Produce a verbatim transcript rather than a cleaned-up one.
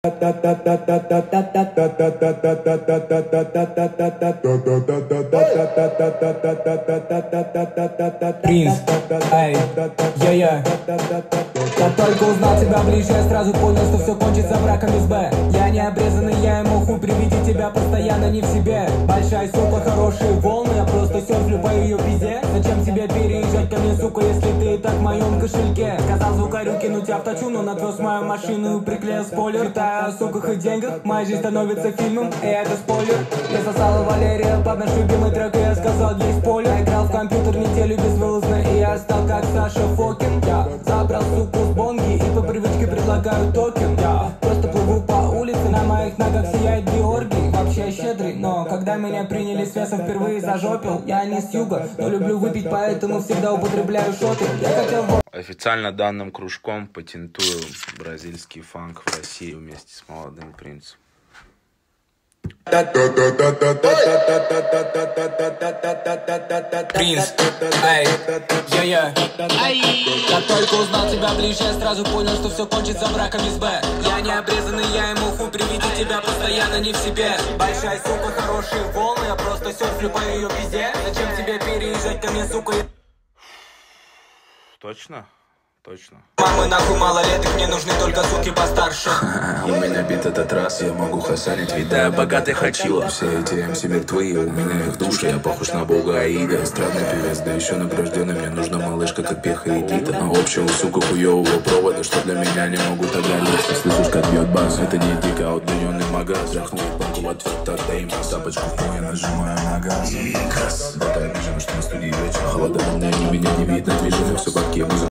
Принц, эй, я-я. Я только узнал тебя ближе, я сразу понял, что все кончится браком из Б. Я не обрезанный, я ему хуй, при виде тебя постоянно не в себе. Большая сука, хорошие волны, я просто серфлю по ее пизде. Зачем тебе переезжать ко мне, сука, если ты и так в моем кошельке? Сказал звукарю кинуть автотюну, отвез мою машину и приклеил спойлер. Тая о суках и деньгах, моя жизнь становится фильмом, и это спойлер. Я сосала Валерия под наш любимый трек, и я сказал ей спойлер. Я играл в компьютер неделю безвылазно, и я стал как Саша Фокин. Я забрал суку с бонги и по привычке предлагаю токен. Я просто плыву по улице, на моих ногах сияет Георгий. Вообще щедрый, но когда меня приняли с весом впервые зажопил. Я не с юга, но люблю выпить, поэтому всегда употребляю шоты. Я хотел... Официально данным кружком патентую бразильский фанк в России вместе с молодым принцем. Принц, эй, я-я. Я только узнал тебя ближе, я сразу понял, что все кончится браком из Б. Я не обрезанный, я ему хуй, при виде тебя постоянно не в себе. Большая сука, хорошие волны, я просто серфлю по ее пизде. Зачем тебе переезжать ко мне, сука? Точно? Точно. Мамы нахуй малолеток, мне нужны только суки постарше. У меня бит этот раз, я могу хасанить, видая богатый хачила. Все эти эм си мертвые, у меня их души, я похож на бога Аида. Странный певец, да еще награжденный, мне нужна малышка, как Пеха и Гита. Но общего, сука, хуевого провода, что для меня не могут оголиться. Слышишь, как бьет бас, это не дико, а удлиненный магаз. Тряхнул банку в ответ, тогда им тапочку в пол, я нажимаю на газ. И кас, да, так обижена, что на студии вечер холода, но мне ни меня не видно, движение все бабки,